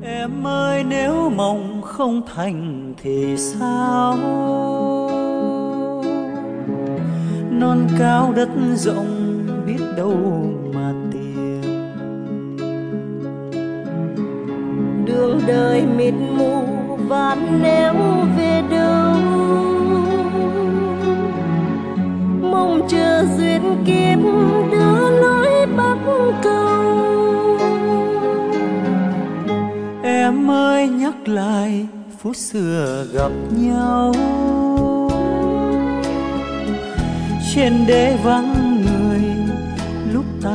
Em ơi nếu mộng không thành thì sao? Non cao đất rộng biết đâu mà tìm. Đường đời mịt mù vạn nẻo về đâu, mong chờ duyên kiếp đưa lối bắc cầu. Em ơi nhắc lại phút xưa gặp nhau, trên đê vắng người lúc ta